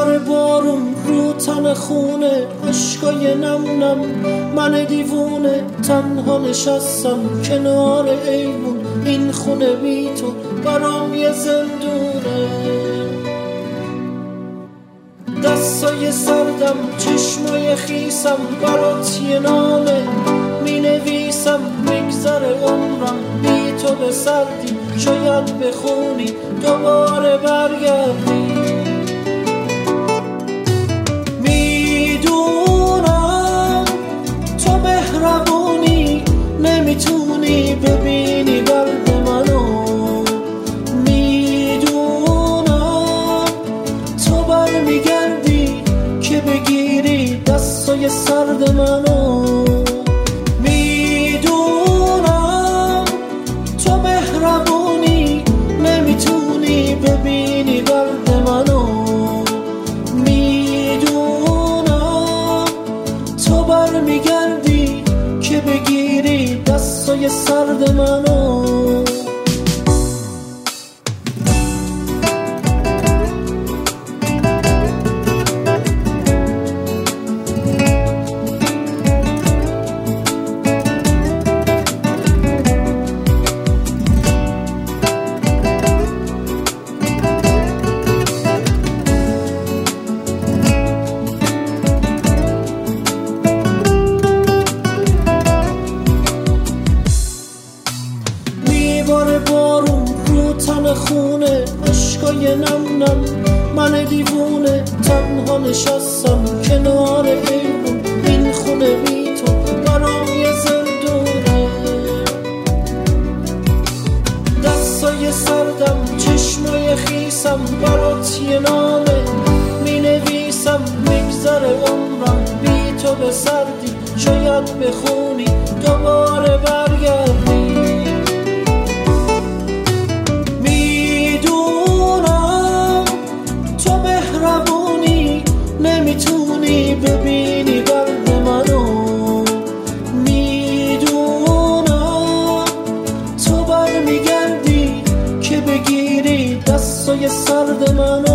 میباره بارون رو تن خونه، عشقای نم نم من دیوونه. تنها نشستم کنار ایوون، این خونه بی تو برام یه زندونه. دستای سردم چشمای خیسم برات یه نامه می نویسم. میگذره عمرم بی تو به سردی، شاید بخونی دوباره برگردی. میدونم تو مهربونی، نمیتونی ببینی درد منو. میدونم تو برمیگردی که بگیری دستای سرد منو. میدونم تو مهربونی، نمیتونی ببینی درد منو. میدونم تو برمیگردی که بگیری دستای سرد منو. میباره بارون رو تن خونه، عشقای نم نم من دیوونه. تنها نشستم کنار ایوون، این خونه بی تو برام یه زندونه. دستای سردم چشمای خیسم برات یه نامه می نویسم. میگذره عمرم بی تو به سردی، شاید بخونی دوباره برگردی. نمیتونی ببینی درد منو. میدونم تو برمیگردی که بگیری دستای سرد منو.